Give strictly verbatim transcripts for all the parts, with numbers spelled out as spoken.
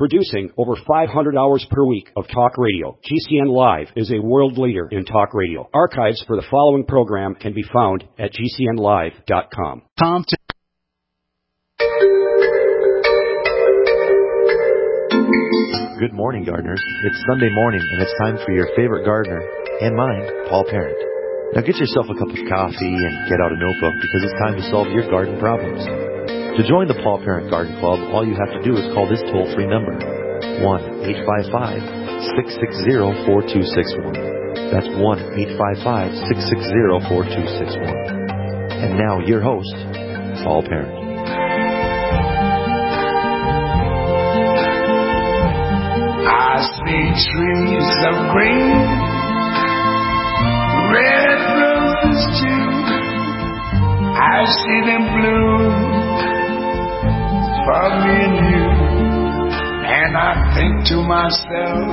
Producing over five hundred hours per week of talk radio, G C N Live is a world leader in talk radio. Archives for the following program can be found at G C N live dot com. Tom T- Good morning, gardeners. It's Sunday morning, and it's time for your favorite gardener, and mine, Paul Parent. Now get yourself a cup of coffee and get out a notebook, because it's time to solve your garden problems. To join the Paul Parent Garden Club, all you have to do is call this toll-free number, one eight five five, six six zero, four two six one. That's one eight five five, six six zero, four two six one. And now, your host, Paul Parent. I see trees of green, red roses too. I see them bloom for me and you, and I think to myself,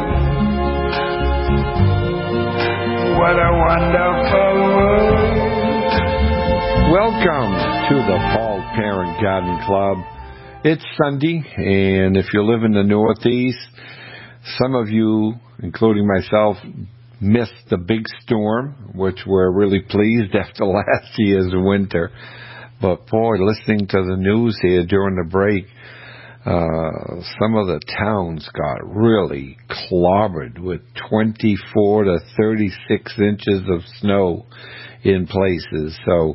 what a wonderful world. Welcome to the Paul Parent Garden Club. It's Sunday, and if you live in the Northeast, some of you, including myself, missed the big storm, which we're really pleased after last year's winter. But boy, listening to the news here during the break, uh, some of the towns got really clobbered with twenty-four to thirty-six inches of snow in places. So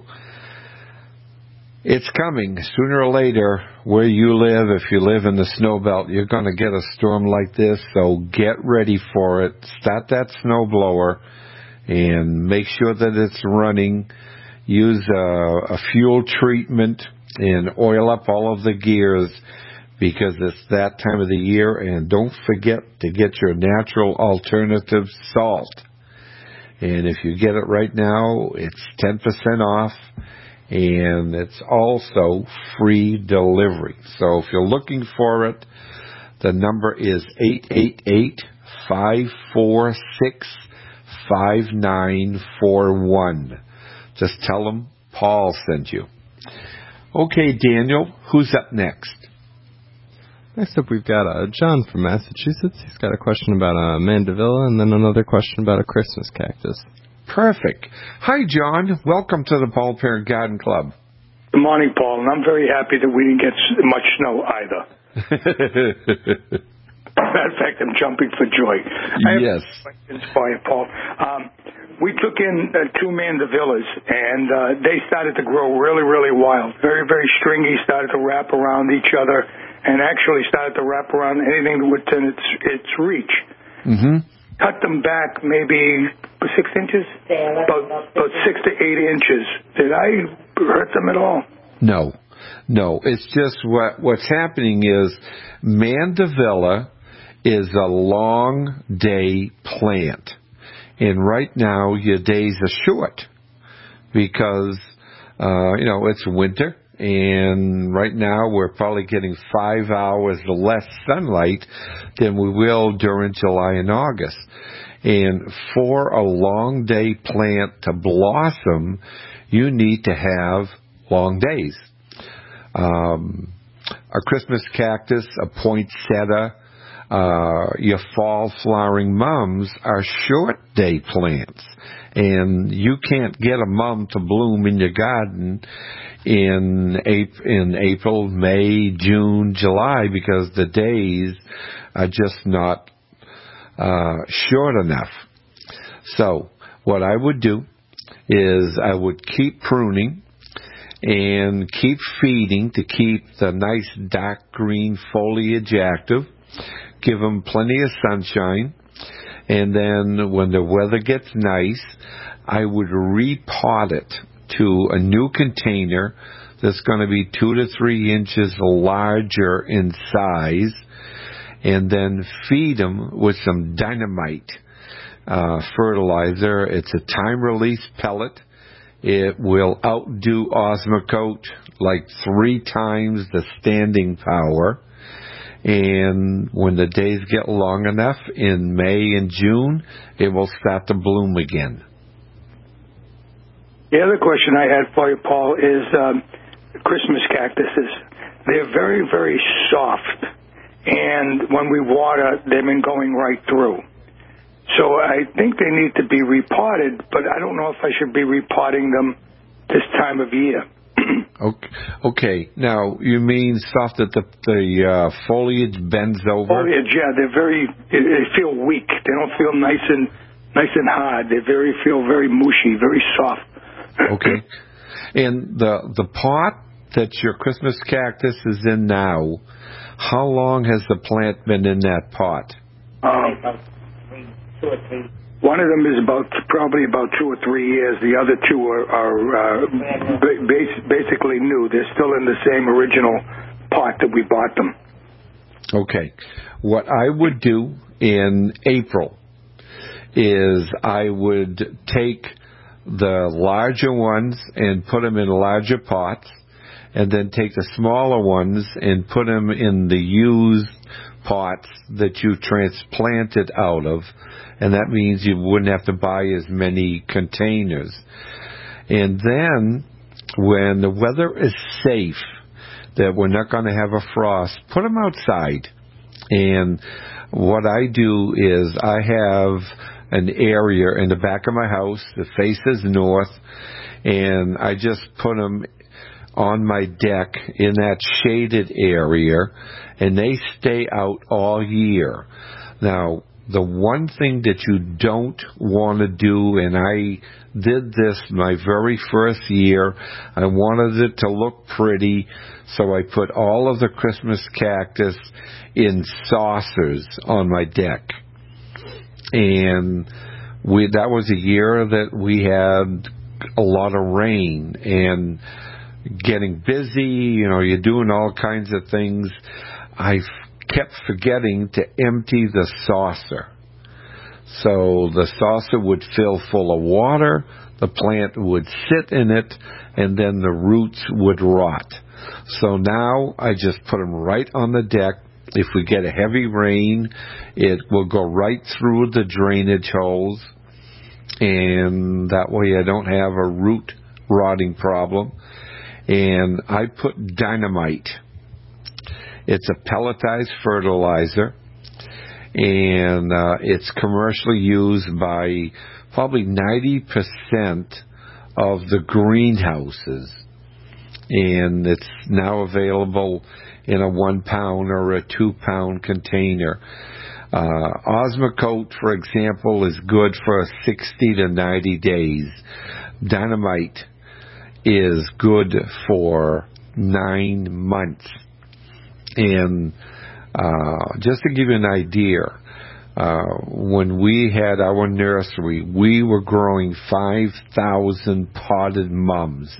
it's coming sooner or later where you live. If you live in the snow belt, you're going to get a storm like this. So get ready for it. Start that snow blower and make sure that it's running. Use a, a fuel treatment and oil up all of the gears, because it's that time of the year. And don't forget to get your natural alternative salt. And if you get it right now, it's ten percent off. And it's also free delivery. So if you're looking for it, the number is eight eight eight, five four six, five nine four one. Just tell them Paul sent you. Okay, Daniel, who's up next? Next up, we've got uh, John from Massachusetts. He's got a question about a mandevilla, and then another question about a Christmas cactus. Perfect. Hi, John. Welcome to the Paul Parent Garden Club. Good morning, Paul, and I'm very happy that we didn't get much snow either. Matter of fact, I'm jumping for joy. I have yes. questions for you, Paul. Um, we took in uh, two mandevillas, and uh, they started to grow really, really wild. Very, very stringy, started to wrap around each other, and actually started to wrap around anything within its, its reach. Mm-hmm. Cut them back maybe six inches? About, about six to eight inches. Did I hurt them at all? No. No. It's just what what's happening is mandevilla is a long day plant. And right now your days are short because, uh, you know, it's winter. And right now we're probably getting five hours less sunlight than we will during July and August. And for a long day plant to blossom, you need to have long days. Um, a Christmas cactus, a poinsettia, uh, your fall flowering mums are short day plants. And you can't get a mum to bloom in your garden in in April, May, June, July, because the days are just not uh, short enough. So what I would do is I would keep pruning and keep feeding to keep the nice dark green foliage active. Give them plenty of sunshine. And then when the weather gets nice, I would repot it to a new container that's going to be two to three inches larger in size, and then feed them with some dynamite uh, fertilizer. It's a time-release pellet. It will outdo Osmocote like three times the standing power. And when the days get long enough, in May and June, it will start to bloom again. The other question I had for you, Paul, is um, Christmas cactuses. They're very, very soft. and when we water, they've been going right through. So I think they need to be repotted, but I don't know if I should be repotting them this time of year. Okay. Okay. Now, you mean stuff that the the uh, foliage bends over? Foliage, yeah. They're very. They feel weak. They don't feel nice and nice and hard. They very feel very mushy, very soft. Okay. And the the pot that your Christmas cactus is in now, how long has the plant been in that pot? Um, two or three. One of them is about probably about two or three years. The other two are, are uh, ba- basically new. They're still in the same original pot that we bought them. Okay. What I would do in April is I would take the larger ones and put them in larger pots, and then take the smaller ones and put them in the used pots that you transplanted out of, and that means you wouldn't have to buy as many containers. And then when the weather is safe, that we're not going to have a frost, put them outside. And what I do is I have an area in the back of my house that faces north, and I just put them on my deck in that shaded area, and they stay out all year. Now, the one thing that you don't want to do, and I did this my very first year, I wanted it to look pretty, so I put all of the Christmas cactus in saucers on my deck. And we that was a year that we had a lot of rain and getting busy, you know, you're doing all kinds of things. I kept forgetting to empty the saucer. So the saucer would fill full of water, the plant would sit in it, and then the roots would rot. So now I just put them right on the deck. If we get a heavy rain, it will go right through the drainage holes, and that way I don't have a root rotting problem. And I put dynamite. It's a pelletized fertilizer, and uh, it's commercially used by probably ninety percent of the greenhouses. And it's now available in a one pound or a two pound container. Uh, Osmocote, for example, is good for sixty to ninety days. Dynamite is good for nine months. And uh, just to give you an idea, uh, when we had our nursery, we were growing five thousand potted mums.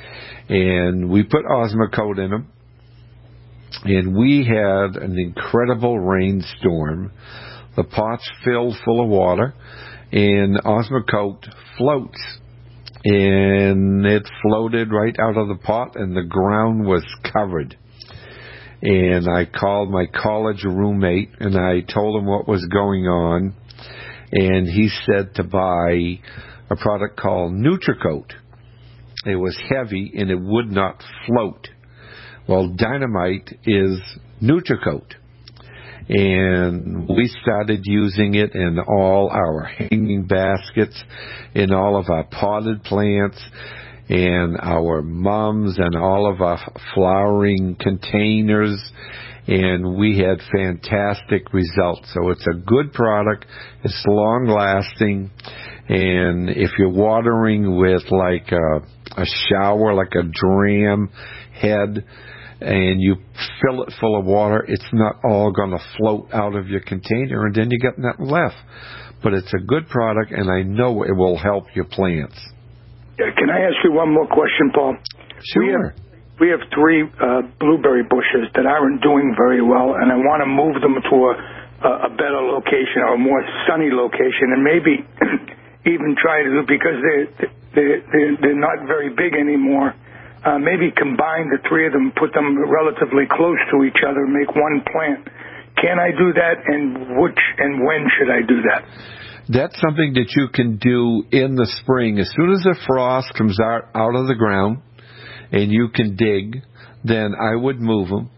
And we put Osmocote in them. And we had an incredible rainstorm. The pots filled full of water, and Osmocote floats. And it floated right out of the pot, and the ground was covered. And I called my college roommate, and I told him what was going on. And he said to buy a product called Nutricote. It was heavy, and it would not float. Well, dynamite is Nutricote. And we started using it in all our hanging baskets, in all of our potted plants, and our mums, and all of our flowering containers. And we had fantastic results. So it's a good product. It's long-lasting. And if you're watering with like a, a shower, like a dram head, and you fill it full of water, it's not all going to float out of your container, and then you get nothing left. But it's a good product, and I know it will help your plants. Yeah, can I ask you one more question, Paul? Sure. We have, we have three uh, blueberry bushes that aren't doing very well, and I want to move them to a, a better location, or a more sunny location, and maybe even try to, because they're, they're, they're, they're not very big anymore, Uh, maybe combine the three of them, put them relatively close to each other, make one plant. Can I do that, and which and when should I do that? That's something that you can do in the spring. As soon as the frost comes out, out of the ground and you can dig, then I would move them.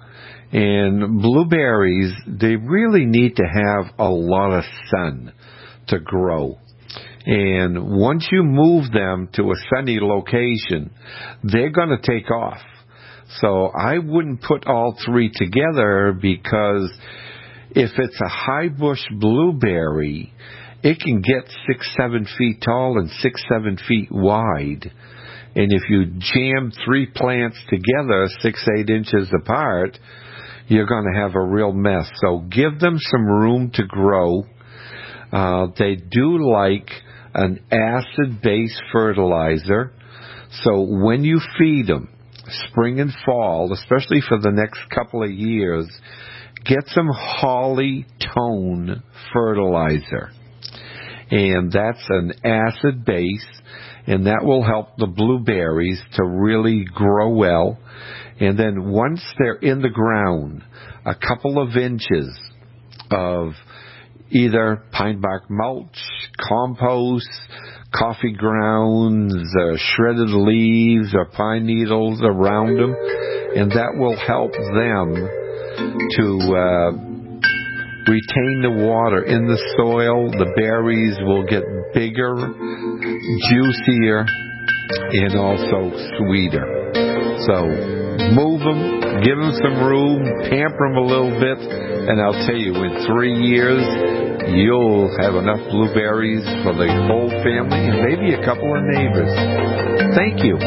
And blueberries, they really need to have a lot of sun to grow. And once you move them to a sunny location, they're going to take off. So I wouldn't put all three together, because if it's a high bush blueberry, it can get six, seven feet tall and six, seven feet wide. And if you jam three plants together, six, eight inches apart, you're going to have a real mess. So give them some room to grow. Uh, they do like an acid-based fertilizer. So when you feed them, spring and fall, especially for the next couple of years, get some Holly Tone fertilizer. And that's an acid base, and that will help the blueberries to really grow well. And then once they're in the ground, a couple of inches of either pine bark mulch, compost, coffee grounds, uh, shredded leaves, or pine needles around them, and that will help them to uh, retain the water in the soil. The berries will get bigger, juicier, and also sweeter. So move them, give them some room, pamper them a little bit, and I'll tell you, in three years, you'll have enough blueberries for the whole family and maybe a couple of neighbors. Thank you.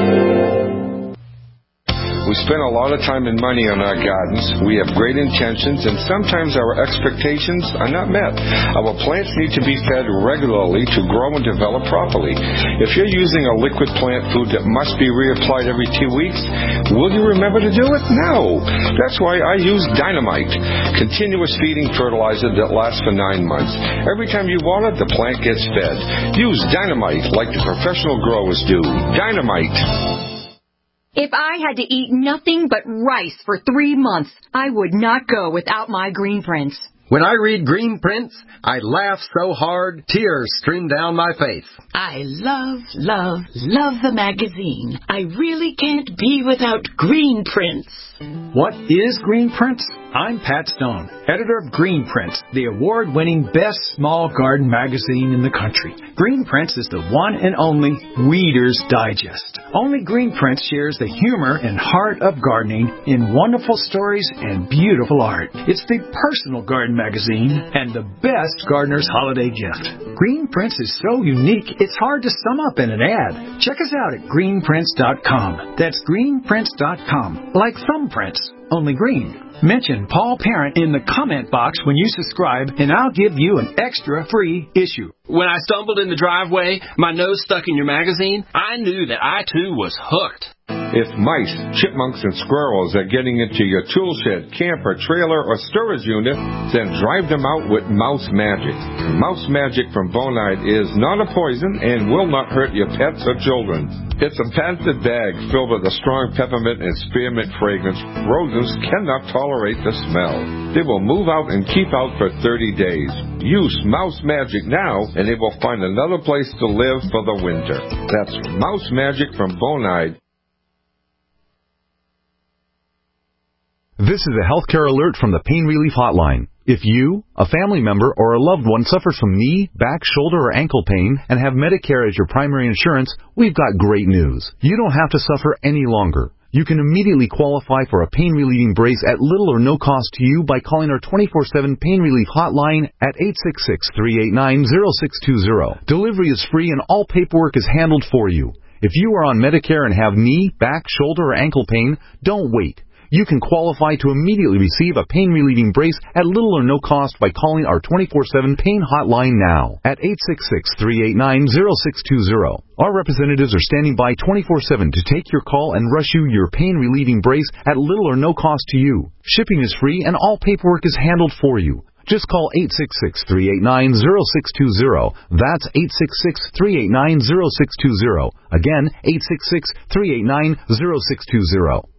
We spend a lot of time and money on our gardens. We have great intentions, and sometimes our expectations are not met. Our plants need to be fed regularly to grow and develop properly. If you're using a liquid plant food that must be reapplied every two weeks, will you remember to do it? No. That's why I use Dynamite, continuous feeding fertilizer that lasts for nine months. Every time you water, the plant gets fed. Use Dynamite like the professional growers do. Dynamite. If I had to eat nothing but rice for three months, I would not go without my Green Prints. When I read Green Prints, I laugh so hard, tears stream down my face. I love, love, love the magazine. I really can't be without Green Prints. What is Green Prints? I'm Pat Stone, editor of Green Prints, the award-winning best small garden magazine in the country. Green Prints is the one and only Weeder's Digest. Only Green Prints shares the humor and heart of gardening in wonderful stories and beautiful art. It's the personal garden magazine and the best gardener's holiday gift. Green Prints is so unique, it's hard to sum up in an ad. Check us out at green prints dot com. That's green prints dot com. Like thumbprints, only green. Mention Paul Parent in the comment box when you subscribe, and I'll give you an extra free issue. When I stumbled in the driveway, my nose stuck in your magazine, I knew that I too was hooked. If mice, chipmunks, and squirrels are getting into your tool shed, camper, trailer, or storage unit, then drive them out with Mouse Magic. Mouse Magic from Bonide is not a poison and will not hurt your pets or children. It's a patented bag filled with a strong peppermint and spearmint fragrance. Rodents cannot tolerate the smell. They will move out and keep out for thirty days. Use Mouse Magic now, and they will find another place to live for the winter. That's Mouse Magic from Bonide. This is a healthcare alert from the Pain Relief Hotline. If you, a family member, or a loved one suffers from knee, back, shoulder, or ankle pain and have Medicare as your primary insurance, we've got great news. You don't have to suffer any longer. You can immediately qualify for a pain-relieving brace at little or no cost to you by calling our twenty-four seven Pain Relief Hotline at eight six six, three eight nine, zero six two zero. Delivery is free and all paperwork is handled for you. If you are on Medicare and have knee, back, shoulder, or ankle pain, don't wait. You can qualify to immediately receive a pain-relieving brace at little or no cost by calling our twenty-four seven Pain Hotline now at eight six six, three eight nine, zero six two zero. Our representatives are standing by twenty-four seven to take your call and rush you your pain-relieving brace at little or no cost to you. Shipping is free and all paperwork is handled for you. Just call eight six six, three eight nine, zero six two zero. That's eight six six, three eight nine, zero six two zero. Again, eight six six, three eight nine, zero six two zero.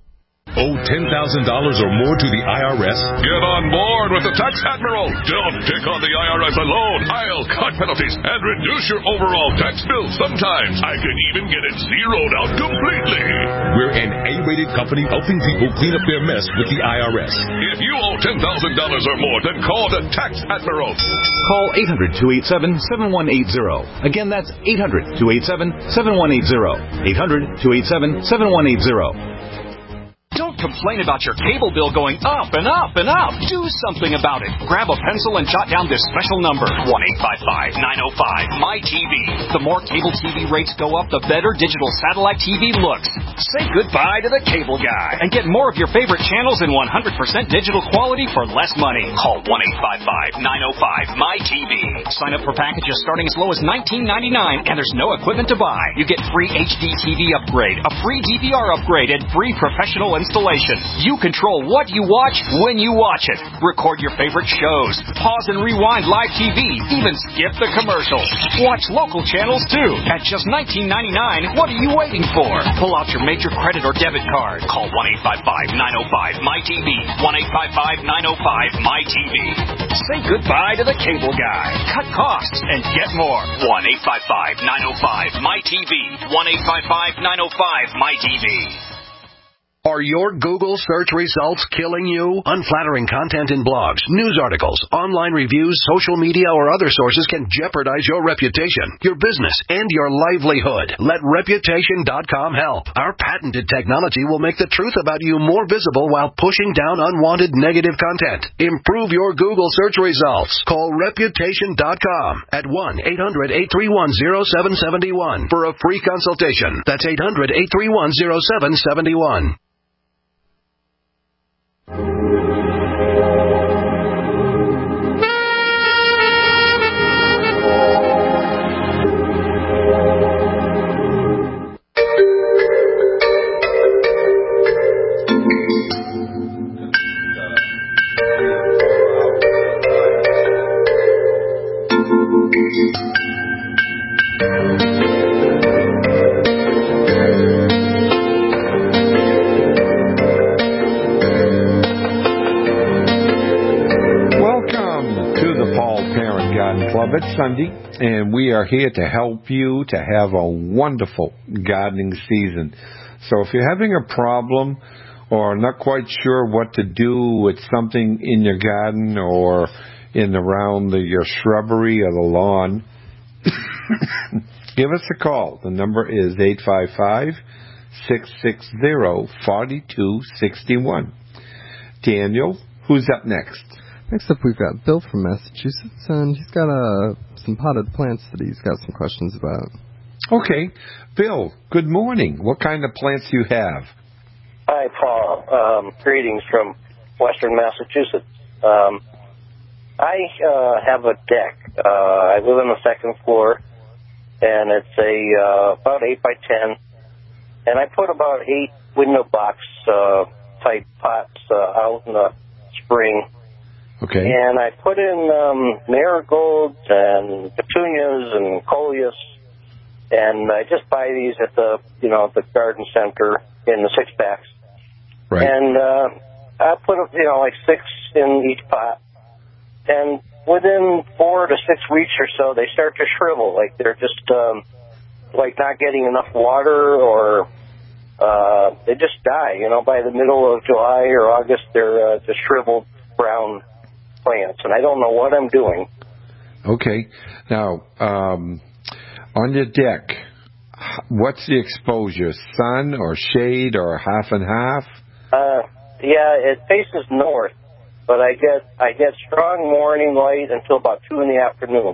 Owe ten thousand dollars or more to the I R S? Get on board with the Tax Admiral. Don't take on the I R S alone. I'll cut penalties and reduce your overall tax bill. Sometimes I can even get it zeroed out completely. We're an A-rated company helping people clean up their mess with the I R S. If you owe ten thousand dollars or more, then call the Tax Admiral. Call eight hundred, two eight seven, seven one eight zero. Again, that's eight hundred, two eight seven, seven one eight zero. eight hundred, two eight seven, seven one eight zero. Don't complain about your cable bill going up and up and up. Do something about it. Grab a pencil and jot down this special number, one eight five five, nine oh five, M Y T V. The more cable T V rates go up, the better digital satellite T V looks. Say goodbye to the cable guy and get more of your favorite channels in one hundred percent digital quality for less money. Call one eight five five, nine oh five, M Y T V. Sign up for packages starting as low as nineteen ninety-nine, and there's no equipment to buy. You get free H D T V upgrade, a free D V R upgrade, and free professional installation. You control what you watch when you watch it. Record your favorite shows. Pause and rewind live T V. Even skip the commercials. Watch local channels too. At just nineteen ninety-nine, what are you waiting for? Pull out your major credit or debit card. Call one eight five five, nine oh five, M Y T V. one eight five five, nine oh five, M Y T V. Say goodbye to the cable guy. Cut costs and get more. one eight five five, nine oh five, M Y T V. one eight five five, nine oh five, M Y T V. Are your Google search results killing you? Unflattering content in blogs, news articles, online reviews, social media, or other sources can jeopardize your reputation, your business, and your livelihood. Let Reputation dot com help. Our patented technology will make the truth about you more visible while pushing down unwanted negative content. Improve your Google search results. Call Reputation dot com at one eight hundred, eight three one, oh seven seven one for a free consultation. That's eight hundred, eight three one, oh seven seven one. It's Sunday, and we are here to help you to have a wonderful gardening season. So if you're having a problem or not quite sure what to do with something in your garden or in around the, your shrubbery or the lawn, give us a call. The number is eight five five, six six zero, four two six one. Daniel, who's up next? Next up, we've got Bill from Massachusetts, and he's got uh, some potted plants that he's got some questions about. Okay. Bill, good morning. What kind of plants do you have? Hi, Paul. Um, greetings from western Massachusetts. Um, I uh, have a deck. Uh, I live on the second floor, and it's a uh, about eight by ten, and I put about eight window box uh, type pots uh, out in the spring. Okay. And I put in um, marigolds and petunias and coleus, and I just buy these at the, you know, the garden center in the six packs. Right. And uh, I put, you know, like six in each pot, and within four to six weeks or so, they start to shrivel, like they're just um, like not getting enough water, or uh, they just die. You know, by the middle of July or August, they're uh, just shriveled brown plants, and I don't know what I'm doing. Okay. Now, um, on your deck, what's the exposure? Sun or shade or half and half? Uh, yeah, it faces north, but I get I get strong morning light until about two in the afternoon.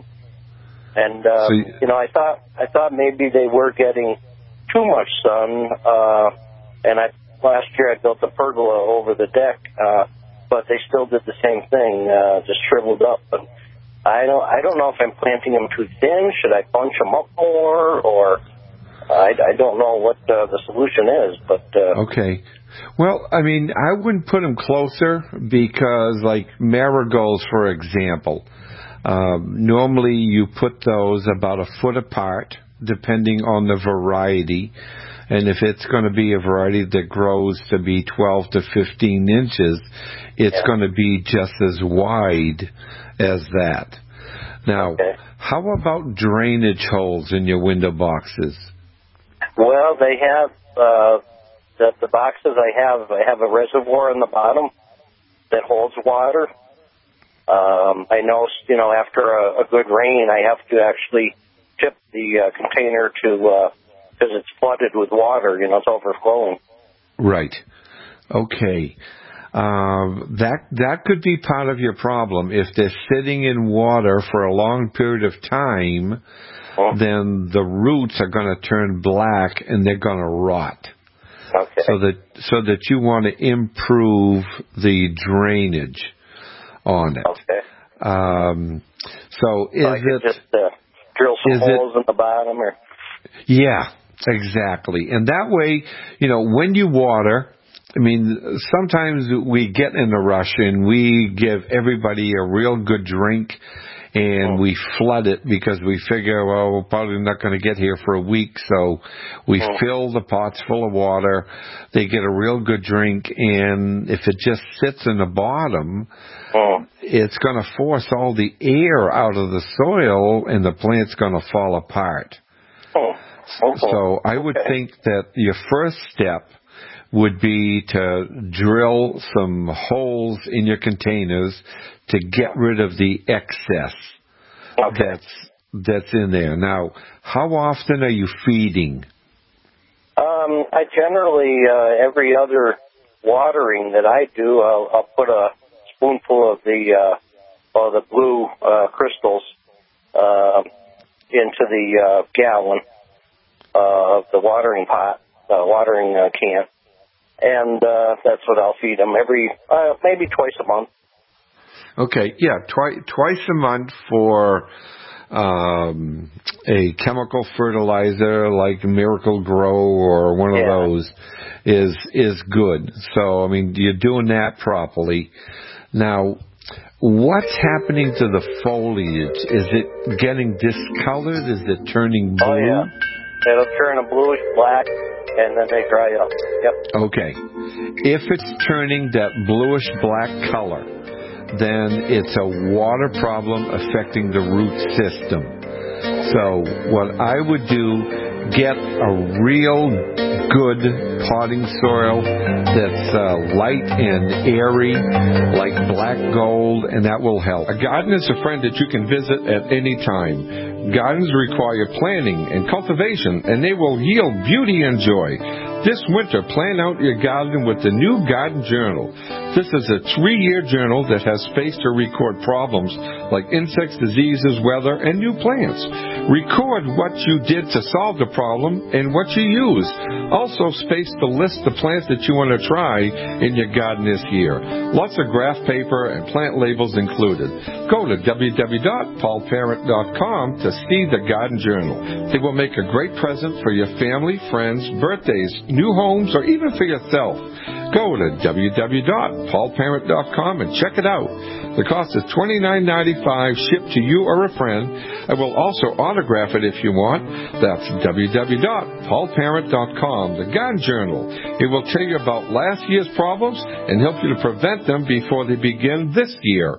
And uh, so you, you know, I thought I thought maybe they were getting too much sun. Uh, and I last year I built a pergola over the deck. Uh, But they still did the same thing, uh, just shriveled up. But I don't, I don't know if I'm planting them too thin. Should I bunch them up more, or I, I don't know what uh, the solution is. But uh, okay, well, I mean, I wouldn't put them closer because, like marigolds, for example, um, normally you put those about a foot apart, depending on the variety. And if it's going to be a variety that grows to be twelve to fifteen inches, it's yeah. going to be just as wide as that. Now, okay. how about drainage holes in your window boxes? Well, they have, uh, the, the boxes I have, I have a reservoir in the bottom that holds water. Um, I know, you know, after a, a good rain, I have to actually tip the uh, container to, because uh, it's flooded with water, you know, it's overflowing. Right. Okay. Um, that that could be part of your problem. If they're sitting in water for a long period of time, oh. then the roots are going to turn black and they're going to rot. Okay. So that so that you want to improve the drainage on it. Okay. Um, so is so I it just uh, drill some holes it, in the bottom, or? Yeah, exactly. And that way, you know, when you water, I mean, sometimes we get in a rush and we give everybody a real good drink and we flood it because we figure, well, we're probably not going to get here for a week, so we oh. fill the pots full of water. They get a real good drink, and if it just sits in the bottom, oh. it's going to force all the air out of the soil, and the plant's going to fall apart. Oh. Oh. So I would okay. think that your first step would be to drill some holes in your containers to get rid of the excess okay. that's that's in there. Now, how often are you feeding? Um, I generally, uh, every other watering that I do, I'll, I'll put a spoonful of the uh, of the blue uh, crystals uh, into the uh, gallon uh, of the watering pot, uh, watering uh, can. And uh, that's what I'll feed them every, uh, maybe twice a month. Okay, yeah, twi- twice a month for um, a chemical fertilizer like Miracle Grow or one of yeah. those is is good. So, I mean, you're doing that properly. Now, what's happening to the foliage? Is it getting discolored? Is it turning blue? Oh, yeah. It'll turn a bluish black. And then they dry up. Yep. Okay. If it's turning that bluish black color, then it's a water problem affecting the root system. So what I would do, get a real good potting soil that's uh, light and airy, like black gold, and that will help. A garden is a friend that you can visit at any time. Gardens require planning and cultivation, and they will yield beauty and joy. This winter, plan out your garden with the new Garden Journal. This is a three-year journal that has space to record problems like insects, diseases, weather, and new plants. Record what you did to solve the problem and what you used. Also, space to list the plants that you want to try in your garden this year. Lots of graph paper and plant labels included. Go to w w w dot paul parent dot com to see the Garden Journal. They will make a great present for your family, friends, birthdays, new homes, or even for yourself. Go to w w w dot paul parent dot com and check it out. The cost is twenty-nine ninety-five, shipped to you or a friend. I will also autograph it if you want. That's w w w dot paul parent dot com, the Garden Journal. It will tell you about last year's problems and help you to prevent them before they begin this year.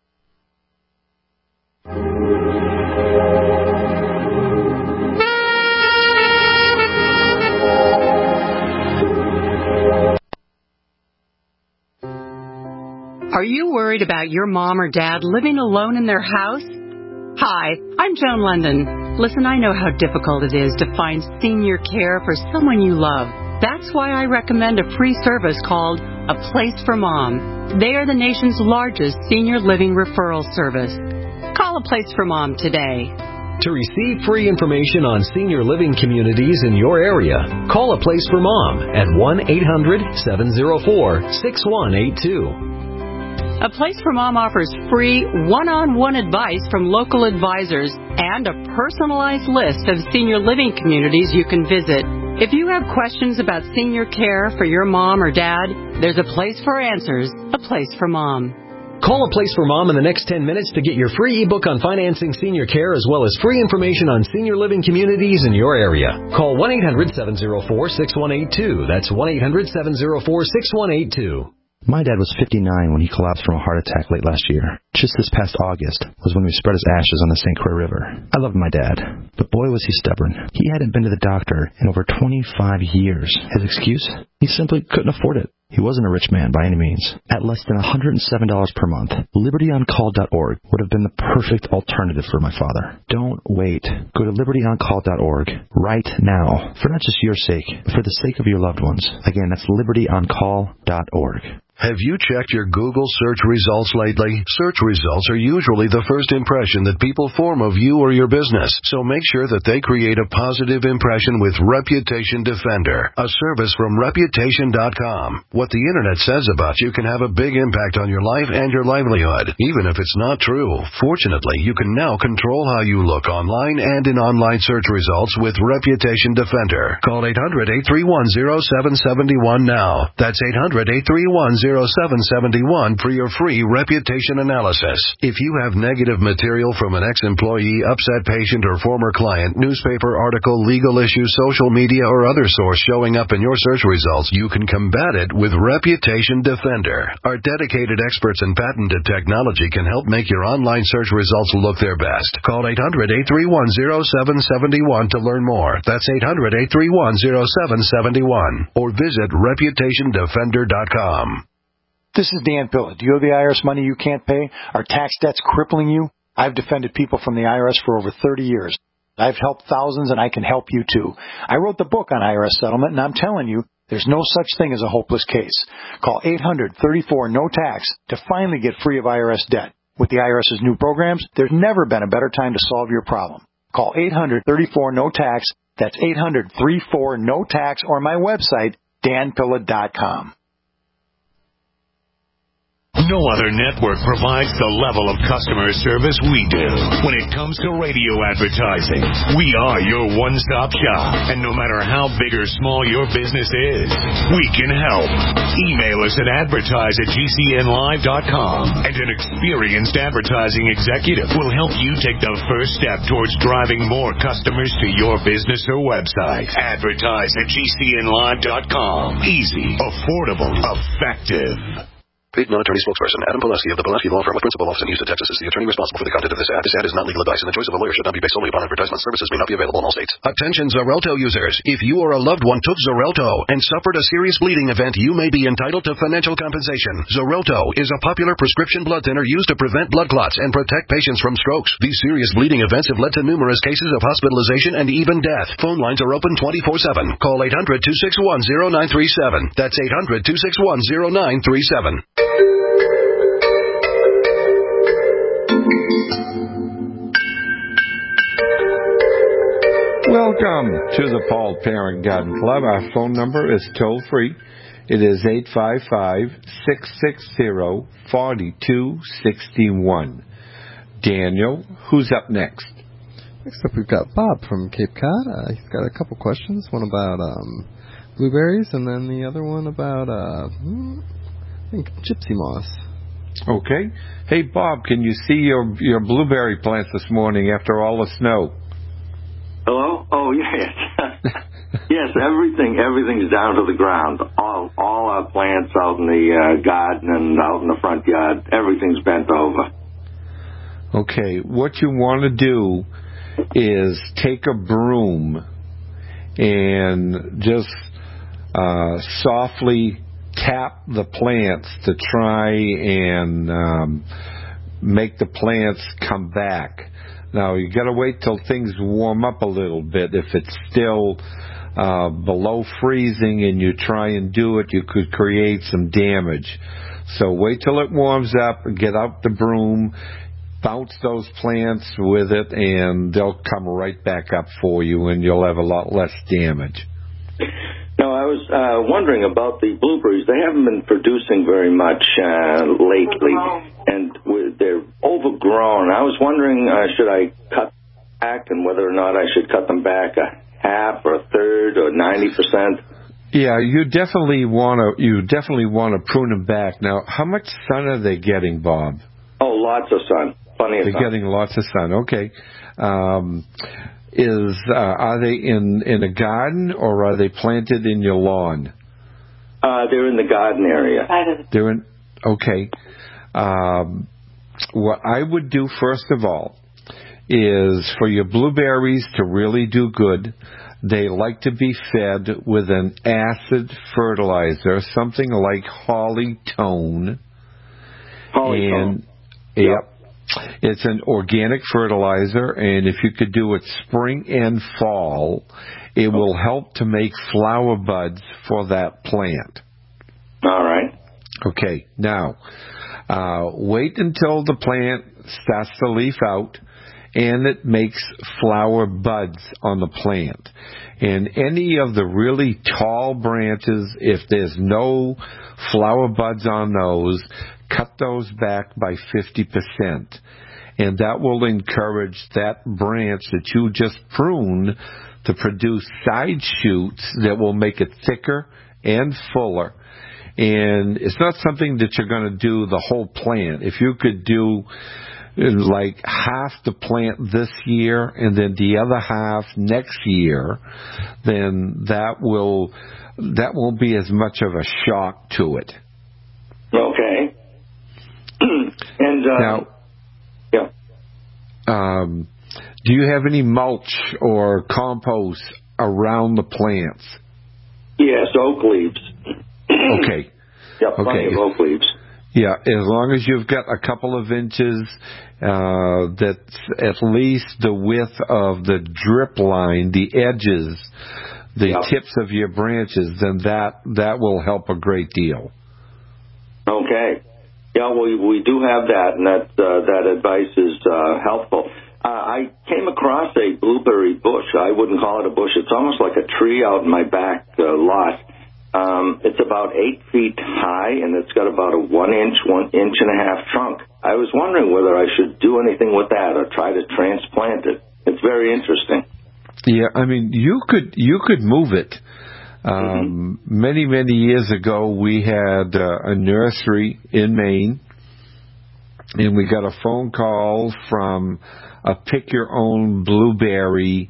Are you worried about your mom or dad living alone in their house? Hi, I'm Joan London. Listen, I know how difficult it is to find senior care for someone you love. That's why I recommend a free service called A Place for Mom. They are the nation's largest senior living referral service. Call A Place for Mom today. To receive free information on senior living communities in your area, call A Place for Mom at one eight hundred seven oh four six one eight two. A Place for Mom offers free one-on-one advice from local advisors and a personalized list of senior living communities you can visit. If you have questions about senior care for your mom or dad, there's a place for answers, A Place for Mom. Call A Place for Mom in the next ten minutes to get your free ebook on financing senior care as well as free information on senior living communities in your area. Call one eight hundred seven oh four six one eight two. That's one eight hundred seven oh four six one eight two. My dad was fifty-nine when he collapsed from a heart attack late last year. Just this past August was when we spread his ashes on the Saint Croix River. I loved my dad, but boy was he stubborn. He hadn't been to the doctor in over twenty-five years. His excuse? He simply couldn't afford it. He wasn't a rich man by any means. At less than one hundred seven dollars per month, liberty on call dot org would have been the perfect alternative for my father. Don't wait. Go to liberty on call dot org right now, for not just your sake, but for the sake of your loved ones. Again, that's liberty on call dot org. Have you checked your Google search results lately? Search results are usually the first impression that people form of you or your business, so make sure that they create a positive impression with Reputation Defender, a service from reputation dot com. What the Internet says about you can have a big impact on your life and your livelihood, even if it's not true. Fortunately, you can now control how you look online and in online search results with Reputation Defender. Call eight hundred eight three one oh seven seven one now. That's eight hundred eight three one oh seven seven one for your free reputation analysis. If you have negative material from an ex-employee, upset patient, or former client, newspaper article, legal issue, social media, or other source showing up in your search results, you can combat it with Reputation Defender. Our dedicated experts in patented technology can help make your online search results look their best. Call eight hundred eight three one oh seven seven one to learn more. That's eight hundred eight three one oh seven seven one. Or visit reputation defender dot com. This is Dan Pilla. Do you owe the I R S money you can't pay? Are tax debts crippling you? I've defended people from the I R S for over thirty years. I've helped thousands, and I can help you too. I wrote the book on I R S settlement, and I'm telling you, there's no such thing as a hopeless case. Call eight hundred thirty-four no tax to finally get free of I R S debt. With the IRS's new programs, there's never been a better time to solve your problem. Call eight hundred thirty-four no tax. That's eight hundred thirty-four no tax, or my website, dan pilla dot com. No other network provides the level of customer service we do. When it comes to radio advertising, we are your one-stop shop. And no matter how big or small your business is, we can help. Email us at advertise at g c n live dot com, and an experienced advertising executive will help you take the first step towards driving more customers to your business or website. Advertise at g c n live dot com. Easy, affordable, effective. Paid non-attorney spokesperson Adam Pileski of the Pileski Law Firm with principal office in Houston, Texas, is the attorney responsible for the content of this ad. This ad is not legal advice, and the choice of a lawyer should not be based solely upon advertisement. Services may not be available in all states. Attention Xarelto users. If you or a loved one took Xarelto and suffered a serious bleeding event, you may be entitled to financial compensation. Xarelto is a popular prescription blood thinner used to prevent blood clots and protect patients from strokes. These serious bleeding events have led to numerous cases of hospitalization and even death. Phone lines are open twenty-four seven. Call eight hundred two six one oh nine three seven. That's eight hundred two six one oh nine three seven. Welcome to the Paul Parent Garden Club. Our phone number is toll free. It is eight five five, six six zero, four two six one. Daniel, who's up next? Next up, we've got Bob from Cape Cod. Uh, he's got a couple questions. One about um, blueberries, and then the other one about, uh, I think, gypsy moss. Okay. Hey, Bob, can you see your your blueberry plants this morning after all the snow? Hello? Oh, yes. Yes, everything, everything's down to the ground. All all our plants out in the uh, garden and out in the front yard, everything's bent over. Okay, what you want to do is take a broom and just uh, softly tap the plants to try and um, make the plants come back. Now, you got to wait till things warm up a little bit. If it's still uh, below freezing and you try and do it, you could create some damage. So wait till it warms up, get out the broom, bounce those plants with it, and they'll come right back up for you, and you'll have a lot less damage. No, I was uh, wondering about the blueberries. They haven't been producing very much uh, lately, and they're overgrown. I was wondering, uh, should I cut back, and whether or not I should cut them back a half or a third or ninety percent? Yeah, you definitely want to. You definitely want to prune them back. Now, how much sun are they getting, Bob? Oh, lots of sun, plenty of They're sun. They're getting lots of sun. Okay. Um, is uh, are they in in a garden or are they planted in your lawn? Uh, they're in the garden area. They're in. Okay. Um, what I would do first of all is for your blueberries to really do good. They like to be fed with an acid fertilizer, something like Holly-tone. Holly-tone. And, yep. It's an organic fertilizer, and if you could do it spring and fall, it will help to make flower buds for that plant. All right. Okay. Now, uh, wait until the plant starts to leaf out, and it makes flower buds on the plant. And any of the really tall branches, if there's no flower buds on those, cut those back by fifty percent. And that will encourage that branch that you just pruned to produce side shoots that will make it thicker and fuller. And it's not something that you're going to do the whole plant. If you could do like half the plant this year and then the other half next year, then that will that won't be as much of a shock to it. Okay. and uh, now, yeah. Um, do you have any mulch or compost around the plants? Yes, oak leaves. Okay. Yeah, plenty okay. of oak leaves. Yeah, as long as you've got a couple of inches uh, that's at least the width of the drip line, the edges, the yeah. tips of your branches, then that that will help a great deal. Okay. Yeah, we we do have that, and that uh, that advice is uh, helpful. Uh, I came across a blueberry bush. I wouldn't call it a bush. It's almost like a tree out in my back uh, lot. Um, it's about eight feet high, and it's got about a one inch, one inch and a half trunk. I was wondering whether I should do anything with that or try to transplant it. It's very interesting. Yeah, I mean, you could you could move it. Um, mm-hmm. Many, many years ago, we had uh, a nursery in Maine, and we got a phone call from a pick-your-own blueberry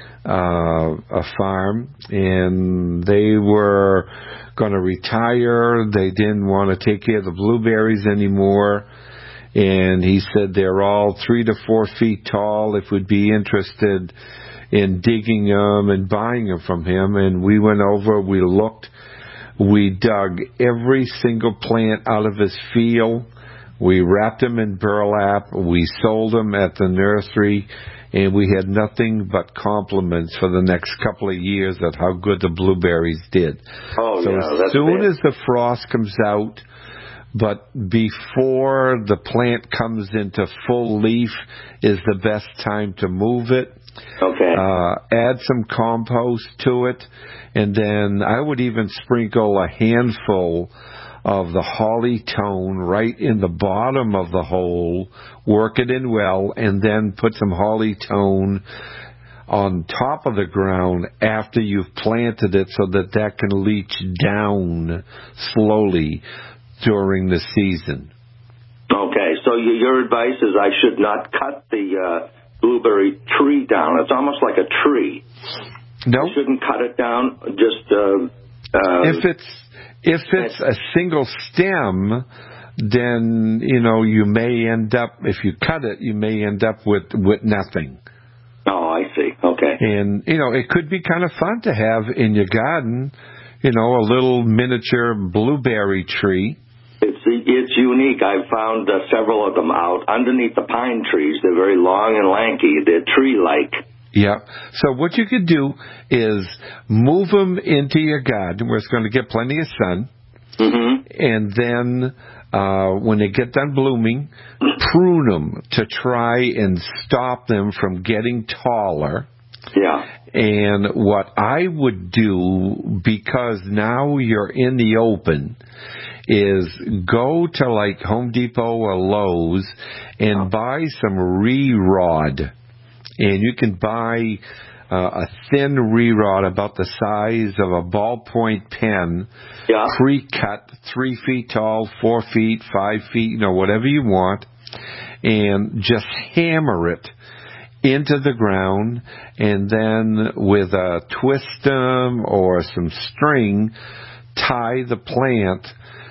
Uh, a farm, and they were going to retire. They didn't want to take care of the blueberries anymore, and he said they're all three to four feet tall if we'd be interested in digging them and buying them from him. And we went over, we looked, we dug every single plant out of his field, we wrapped them in burlap, we sold them at the nursery, and we had nothing but compliments for the next couple of years at how good the blueberries did. Oh, so yeah, as that's soon bad. as the frost comes out, but before the plant comes into full leaf is the best time to move it. Okay. Uh, add some compost to it, and then I would even sprinkle a handful of the Holly-tone right in the bottom of the hole, work it in well, and then put some Holly-tone on top of the ground after you've planted it so that that can leach down slowly during the season. Okay, so your advice is I should not cut the uh, blueberry tree down. It's almost like a tree. No. I shouldn't cut it down, just... Uh, uh, if it's If it's a single stem, then, you know, you may end up, if you cut it, you may end up with, with nothing. Oh, I see. Okay. And, you know, it could be kind of fun to have in your garden, you know, a little miniature blueberry tree. It's it's unique. I've found uh, several of them out underneath the pine trees. They're very long and lanky. They're tree-like. Yeah. So what you could do is move them into your garden where it's going to get plenty of sun. Mm-hmm. And then uh, when they get done blooming, prune them to try and stop them from getting taller. Yeah. And what I would do, because now you're in the open, is go to like Home Depot or Lowe's and buy some re-rod. And you can buy uh, a thin re-rod about the size of a ballpoint pen, yeah. pre-cut, three feet tall, four feet, five feet, you know, whatever you want, and just hammer it into the ground, and then with a twistum or some string, tie the plant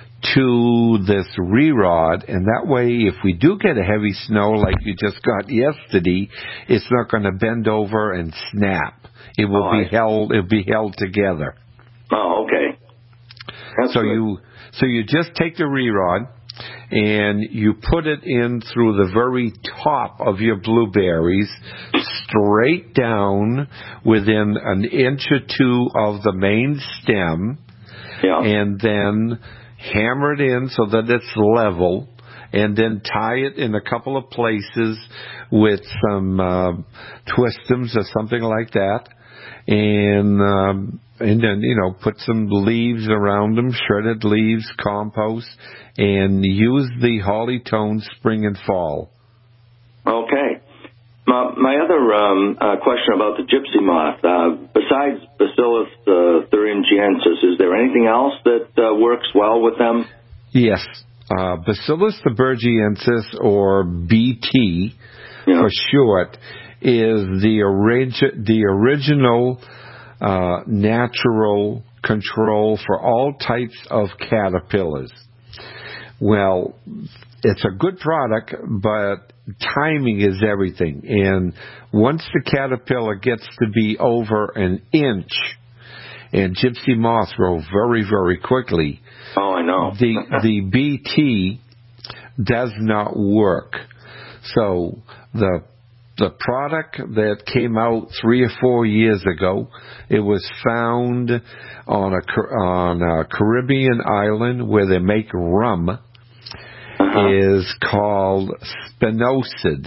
to this re-rod, and that way if we do get a heavy snow like you just got yesterday, it's not going to bend over and snap. It will oh, be I... held it'll be held together. Oh, okay. That's so good. you so you just take the re-rod and you put it in through the very top of your blueberries, straight down within an inch or two of the main stem, yeah. and then hammer it in so that it's level, and then tie it in a couple of places with some uh, twistums or something like that, and um, and then, you know, put some leaves around them, shredded leaves, compost, and use the holly tone spring and fall. Okay. My, my other um, uh, question about the gypsy moth, uh, besides Bacillus uh, thuringiensis, is there anything else that uh, works well with them? Yes. Uh, Bacillus thuringiensis, or B T yeah. for short, is the, origi- the original uh, natural control for all types of caterpillars. Well, it's a good product, but timing is everything. And once the caterpillar gets to be over an inch, and gypsy moths grow very, very quickly, oh, I know. the the B T does not work. So the the product that came out three or four years ago, it was found on a on a Caribbean island where they make rum. Uh-huh. Is called spinosad.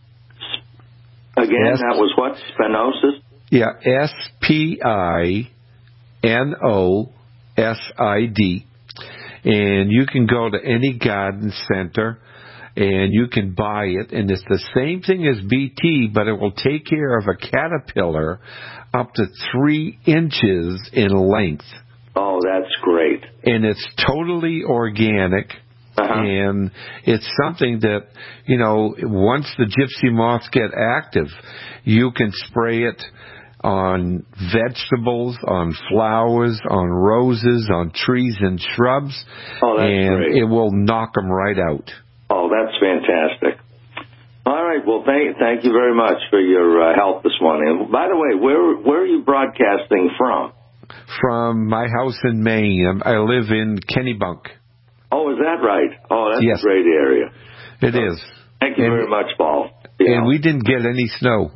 Again, S- that was what? Spinosad? Yeah, S P I N O S I D. And you can go to any garden center and you can buy it. And it's the same thing as B T, but it will take care of a caterpillar up to three inches in length. Oh, that's great. And it's totally organic. Uh-huh. And it's something that, you know, once the gypsy moths get active, you can spray it on vegetables, on flowers, on roses, on trees and shrubs, oh, that's and great. It will knock them right out. Oh, that's fantastic. All right, well, thank, thank you very much for your uh, help this morning. By the way, where where are you broadcasting from? From my house in Maine. I live in Kennebunk. Oh, is that right? Oh, that's yes. a great area. It so, is. Thank you and, very much, Paul. Yeah. And we didn't get any snow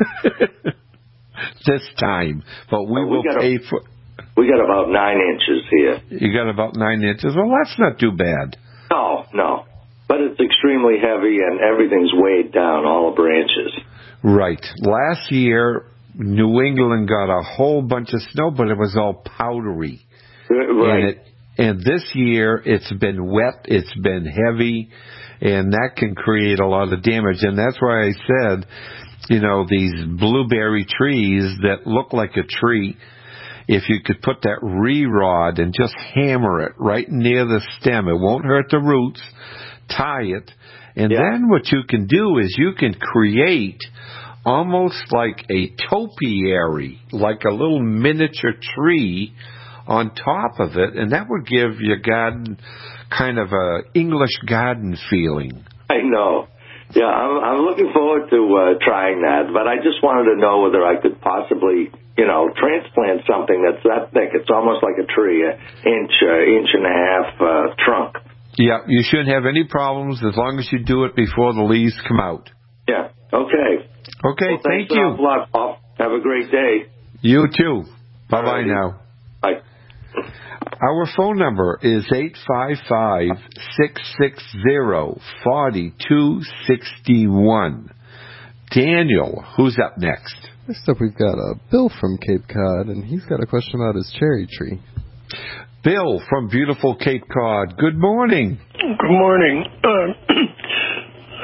this time, but we, well, will we pay a, for... We got about nine inches here. You got about nine inches? Well, that's not too bad. No, no. But it's extremely heavy, and everything's weighed down, all the branches. Right. Last year, New England got a whole bunch of snow, but it was all powdery. Right. And, it, and this year, it's been wet, it's been heavy, and that can create a lot of damage. And that's why I said, you know, these blueberry trees that look like a tree, if you could put that re-rod and just hammer it right near the stem, it won't hurt the roots, tie it, and yeah. then what you can do is you can create almost like a topiary, like a little miniature tree on top of it, and that would give your garden kind of a English garden feeling. I know. Yeah, I'm, I'm looking forward to uh, trying that, but I just wanted to know whether I could possibly, you know, transplant something that's that thick. It's almost like a tree, an inch, uh, inch and a half uh, trunk. Yeah, you shouldn't have any problems as long as you do it before the leaves come out. Yeah, okay. Okay, well, thank you. A lot, Paul. Have a great day. You too. Bye-bye now. Bye. Our phone number is eight five five, six six zero, four two six one. Daniel, who's up next? Next up, we've got uh, Bill from Cape Cod, and he's got a question about his cherry tree. Bill from beautiful Cape Cod. Good morning. Good morning. Uh, I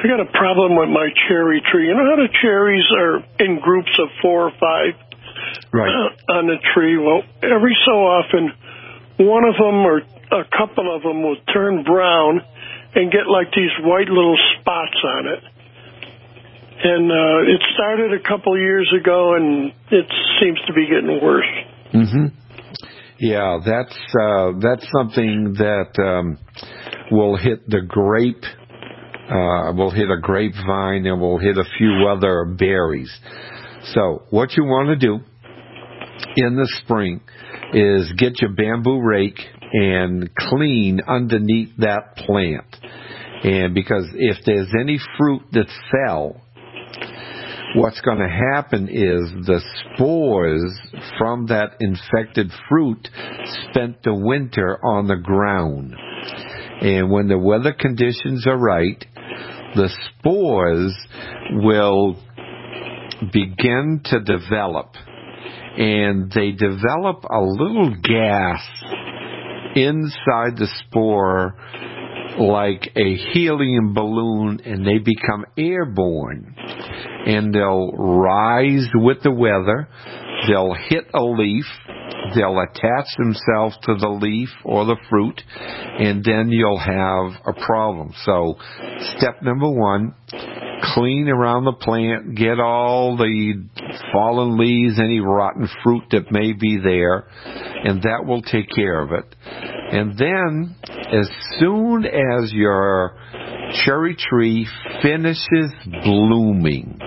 I got a problem with my cherry tree. You know how the cherries are in groups of four or five right. uh, on the tree? Well, every so often, one of them or a couple of them will turn brown and get like these white little spots on it. And uh, it started a couple years ago, and it seems to be getting worse. Mm-hmm. Yeah, that's uh, that's something that um, will hit the grape. Uh, will hit a grapevine and will hit a few other berries. So what you want to do in the spring is get your bamboo rake and clean underneath that plant. And because if there's any fruit that fell, what's going to happen is the spores from that infected fruit spent the winter on the ground. And when the weather conditions are right, the spores will begin to develop. And they develop a little gas inside the spore like a helium balloon, and they become airborne. And they'll rise with the weather. They'll hit a leaf. They'll attach themselves to the leaf or the fruit, and then you'll have a problem. So step number one, clean around the plant, get all the fallen leaves, any rotten fruit that may be there, and that will take care of it. And then as soon as your cherry tree finishes blooming,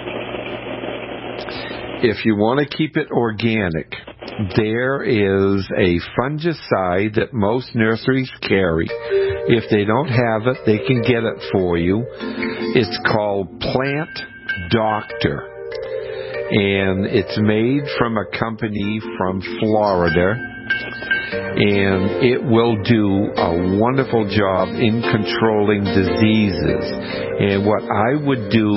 if you want to keep it organic, there is a fungicide that most nurseries carry. If they don't have it, they can get it for you. It's called Plant Doctor. And it's made from a company from Florida. And it will do a wonderful job in controlling diseases. And what I would do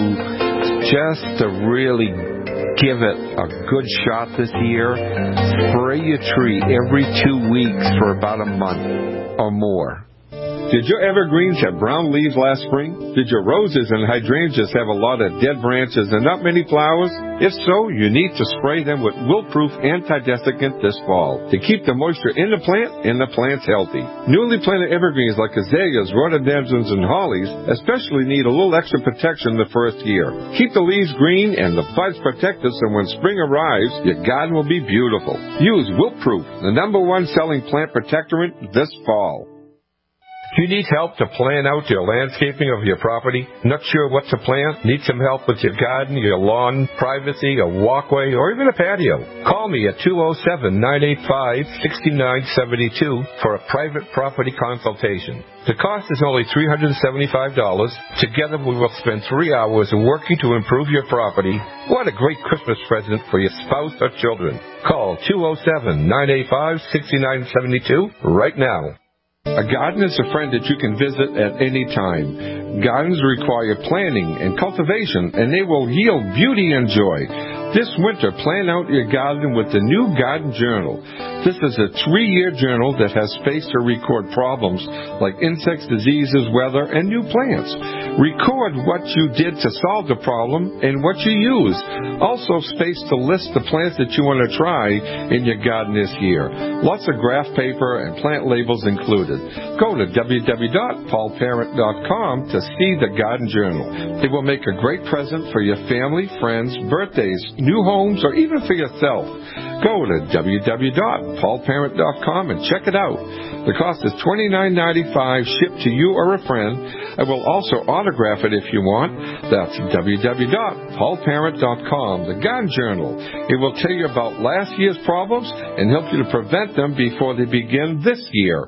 just to really give it a good shot this year, spray your tree every two weeks for about a month or more. Did your evergreens have brown leaves last spring? Did your roses and hydrangeas have a lot of dead branches and not many flowers? If so, you need to spray them with Wilt-Proof Anti-Desiccant this fall to keep the moisture in the plant and the plants healthy. Newly planted evergreens like azaleas, rhododendrons, and hollies especially need a little extra protection the first year. Keep the leaves green and the buds protected so when spring arrives, your garden will be beautiful. Use Wilt-Proof, the number one selling plant protectorant this fall. Do you need help to plan out your landscaping of your property? Not sure what to plant? Need some help with your garden, your lawn, privacy, a walkway, or even a patio? Call me at two oh seven, nine eight five, six nine seven two for a private property consultation. The cost is only three hundred seventy-five dollars. Together we will spend three hours working to improve your property. What a great Christmas present for your spouse or children. Call two oh seven, nine eight five, six nine seven two right now. A garden is a friend that you can visit at any time. Gardens require planning and cultivation, and they will yield beauty and joy. This winter, plan out your garden with the new Garden Journal. This is a three-year journal that has space to record problems like insects, diseases, weather, and new plants. Record what you did to solve the problem and what you used. Also space to list the plants that you want to try in your garden this year. Lots of graph paper and plant labels included. Go to w w w dot paul parent dot com to see the Garden Journal. It will make a great present for your family, friends, birthdays, new homes, or even for yourself. Go to w w w dot paul parent dot com and check it out. The cost is twenty-nine ninety-five shipped to you or a friend. I will also autograph it if you want. That's w w w dot paul parent dot com, the Garden Journal. It will tell you about last year's problems and help you to prevent them before they begin this year.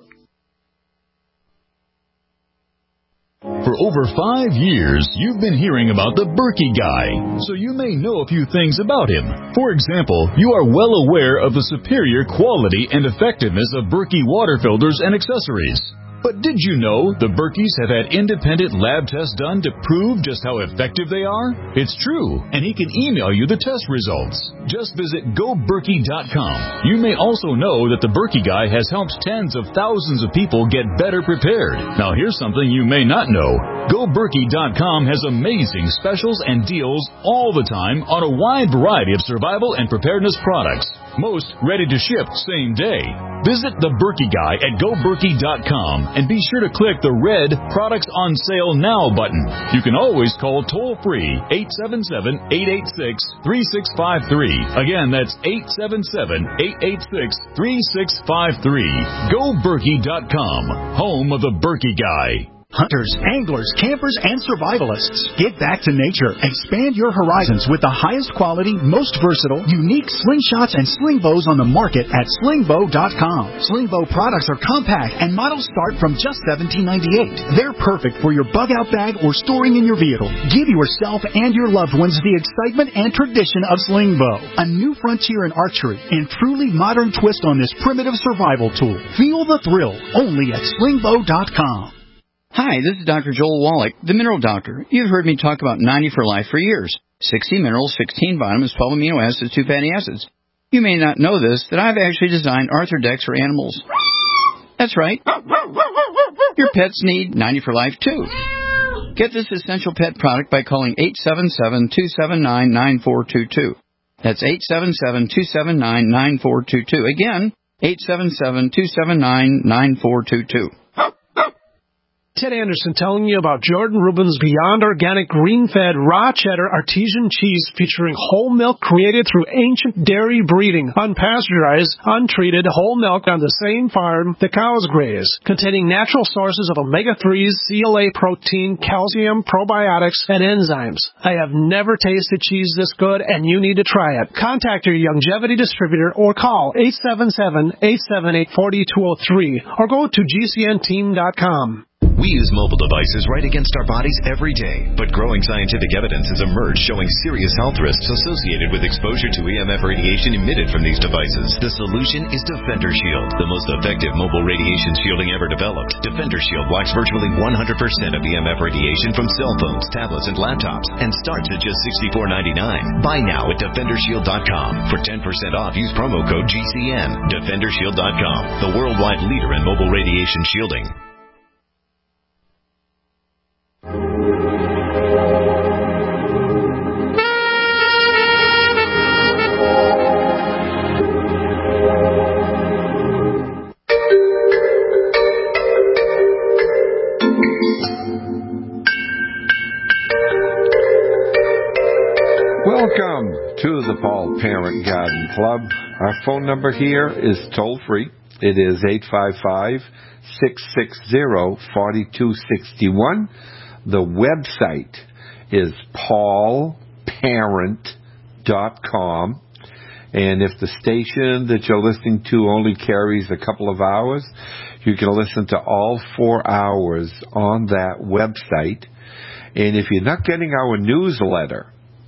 For over five years, you've been hearing about the Berkey Guy, so you may know a few things about him. For example, you are well aware of the superior quality and effectiveness of Berkey water filters and accessories. But did you know the Berkeys have had independent lab tests done to prove just how effective they are? It's true, and he can email you the test results. Just visit go berkey dot com. You may also know that the Berkey Guy has helped tens of thousands of people get better prepared. Now here's something you may not know. go berkey dot com has amazing specials and deals all the time on a wide variety of survival and preparedness products. Most ready to ship same day. Visit the Berkey Guy at go berkey dot com and be sure to click the red Products on Sale Now button. You can always call toll-free eight seven seven, eight eight six, three six five three. Again, that's eight seven seven, eight eight six, three six five three. go berkey dot com, home of the Berkey Guy. Hunters, anglers, campers, and survivalists. Get back to nature. Expand your horizons with the highest quality, most versatile, unique slingshots and sling bows on the market at sling bow dot com. Sling bow products are compact and models start from just seventeen ninety-eight. They're perfect for your bug-out bag or storing in your vehicle. Give yourself and your loved ones the excitement and tradition of sling bow. A new frontier in archery and truly modern twist on this primitive survival tool. Feel the thrill only at sling bow dot com. Hi, this is Doctor Joel Wallach, the Mineral Doctor. You've heard me talk about ninety for Life for years. sixty minerals, sixteen vitamins, twelve amino acids, two fatty acids. You may not know this, that I've actually designed Arthrodex for animals. That's right. Your pets need ninety for Life, too. Get this essential pet product by calling eight seven seven, two seven nine, nine four two two. That's eight seven seven, two seven nine, nine four two two. Again, eight seven seven, two seven nine, nine four two two. Ted Anderson telling you about Jordan Rubin's Beyond Organic Green-Fed Raw Cheddar Artesian Cheese featuring whole milk created through ancient dairy breeding, unpasteurized, untreated whole milk on the same farm the cows graze, containing natural sources of omega threes, C L A protein, calcium, probiotics, and enzymes. I have never tasted cheese this good, and you need to try it. Contact your Longevity distributor or call eight seven seven, eight seven eight, four two zero three or go to G C N team dot com. We use mobile devices right against our bodies every day, but growing scientific evidence has emerged showing serious health risks associated with exposure to E M F radiation emitted from these devices. The solution is Defender Shield, the most effective mobile radiation shielding ever developed. Defender Shield blocks virtually one hundred percent of E M F radiation from cell phones, tablets, and laptops, and starts at just sixty-four ninety-nine. Buy now at defender shield dot com. For ten percent off, use promo code G C N. defender shield dot com, the worldwide leader in mobile radiation shielding. Welcome to the Paul Parent Garden Club. Our phone number here is toll free. It is eight five five, six six zero, four two six one. The website is paul parent dot com. And if the station that you're listening to only carries a couple of hours, you can listen to all four hours on that website. And if you're not getting our newsletter,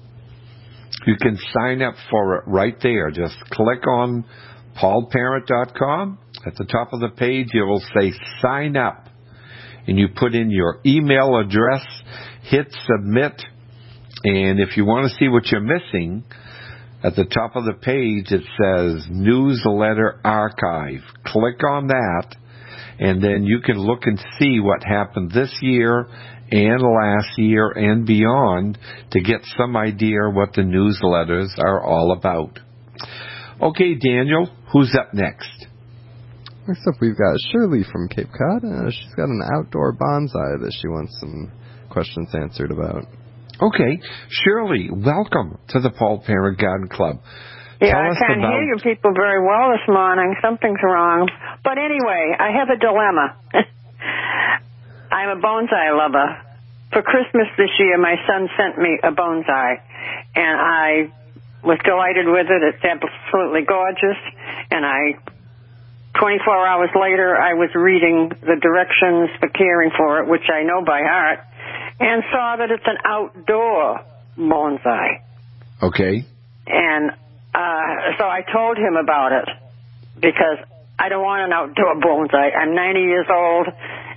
you can sign up for it right there. Just click on paul parent dot com. At the top of the page, it will say sign up. And you put in your email address, hit submit. And if you want to see what you're missing, at the top of the page, it says newsletter archive. Click on that, and then you can look and see what happened this year and last year and beyond to get some idea what the newsletters are all about. Okay, Daniel, who's up next? Next up, we've got Shirley from Cape Cod. Uh, she's got an outdoor bonsai that she wants some questions answered about. Okay, Shirley, welcome to the Paul Parent Garden Club. Yeah, Tell I us can't about... hear you people very well this morning. Something's wrong. But anyway, I have a dilemma. I'm a bonsai lover. For Christmas this year, my son sent me a bonsai, and I was delighted with it. It's absolutely gorgeous, and I, twenty-four hours later, I was reading the directions for caring for it, which I know by heart, and saw that it's an outdoor bonsai. Okay. And uh, so I told him about it, because I don't want an outdoor bonsai. I'm ninety years old,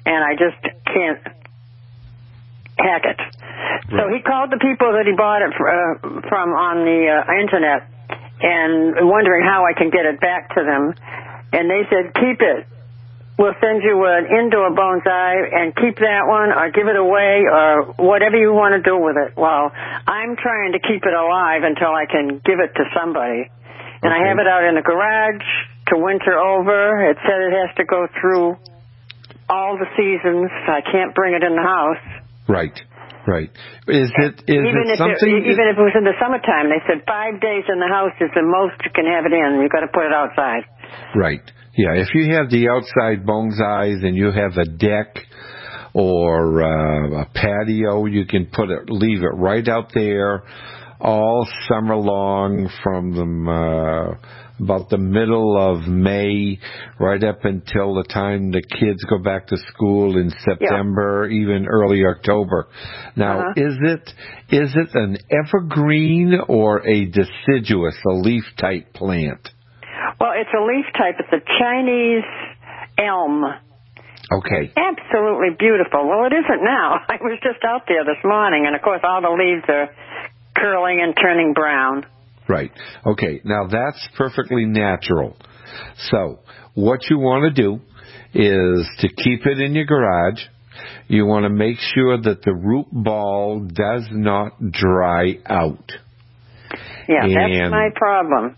and I just can't hack it. Right. So he called the people that he bought it uh, from on the uh, internet and wondering how I can get it back to them. And they said, keep it. We'll send you an indoor bonsai and keep that one or give it away or whatever you want to do with it. Well, I'm trying to keep it alive until I can give it to somebody. And okay. I have it out in the garage to winter over. It said it has to go through all the seasons. I can't bring it in the house. Right, right. Is it is even it if something? It, even if it was in the summertime, they said five days in the house is the most you can have it in. You've got to put it outside. Right. Yeah, if you have the outside bonsais and you have a deck or uh, a patio, you can put it, leave it right out there all summer long from the, uh, about the middle of May right up until the time the kids go back to school in September, yeah. even early October. Now, uh-huh. is it is it an evergreen or a deciduous, a leaf type plant? Well, it's a leaf type. It's a Chinese elm. Okay. Absolutely beautiful. Well, it isn't now. I was just out there this morning, and, of course, all the leaves are curling and turning brown. Right. Okay. Now, that's perfectly natural. So what you want to do is to keep it in your garage. You want to make sure that the root ball does not dry out. Yeah, and that's my problem.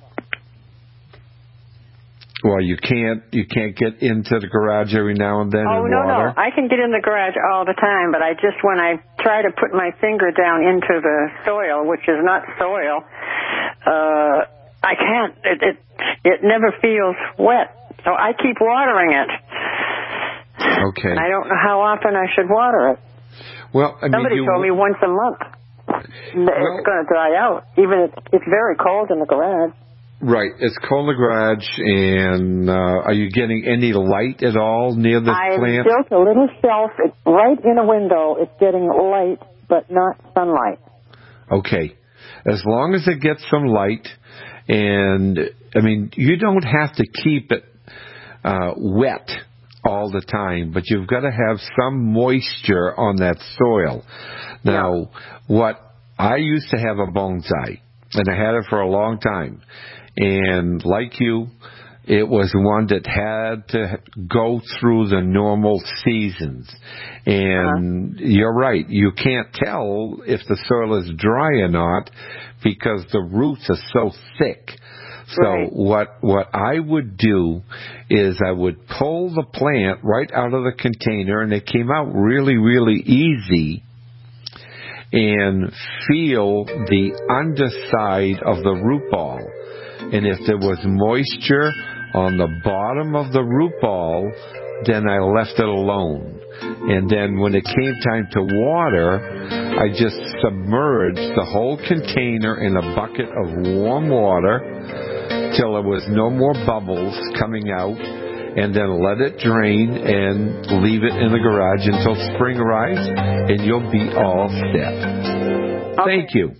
Well, you can't you can't get into the garage every now and then oh, in no, water? no. I can get in the garage all the time, but I just, when I try to put my finger down into the soil, which is not soil, uh, I can't. It, it, it never feels wet. So I keep watering it. Okay. And I don't know how often I should water it. Well, I mean, Somebody you... told me once a month. Well, it's going to dry out. Even if it's very cold in the garage. Right, it's cold in the garage, and uh, are you getting any light at all near the I plant? I built a little shelf. It's right in a window. It's getting light, but not sunlight. Okay, as long as it gets some light, and, I mean, you don't have to keep it uh, wet all the time, but you've got to have some moisture on that soil. Now, yeah. what I used to have a bonsai, and I had it for a long time. And like you, it was one that had to go through the normal seasons. And uh-huh. you're right, you can't tell if the soil is dry or not because the roots are so thick. So right. what what I would do is I would pull the plant right out of the container, and it came out really, really easy, and feel the underside of the root ball. And if there was moisture on the bottom of the root ball, then I left it alone. And then when it came time to water, I just submerged the whole container in a bucket of warm water till there was no more bubbles coming out, and then let it drain and leave it in the garage until spring arrives, and you'll be all set. Okay. Thank you.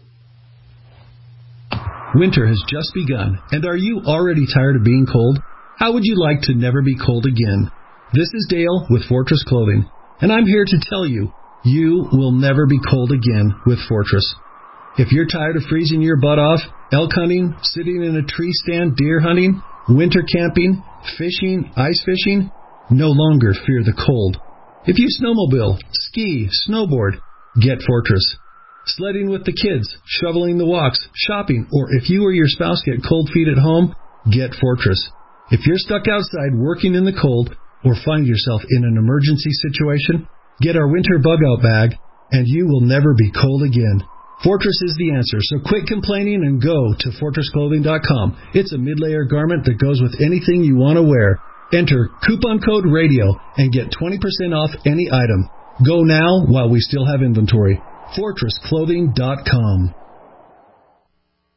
Winter has just begun, and are you already tired of being cold? How would you like to never be cold again? This is Dale with Fortress Clothing, and I'm here to tell you, you will never be cold again with Fortress. If you're tired of freezing your butt off, elk hunting, sitting in a tree stand, deer hunting, winter camping, fishing, ice fishing, no longer fear the cold. If you snowmobile, ski, snowboard, get Fortress. Sledding with the kids, shoveling the walks, shopping, or if you or your spouse get cold feet at home, get Fortress. If you're stuck outside working in the cold or find yourself in an emergency situation, get our winter bug-out bag, and you will never be cold again. Fortress is the answer, so quit complaining and go to fortress clothing dot com. It's a mid-layer garment that goes with anything you want to wear. Enter coupon code RADIO and get twenty percent off any item. Go now while we still have inventory. fortress clothing dot com.